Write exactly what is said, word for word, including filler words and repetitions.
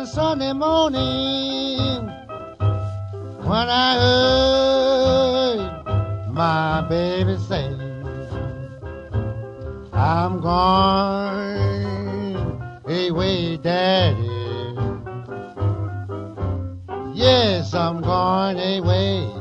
one Sunday morning when I heard my baby say, I'm going away, Daddy. Yes, I'm going away.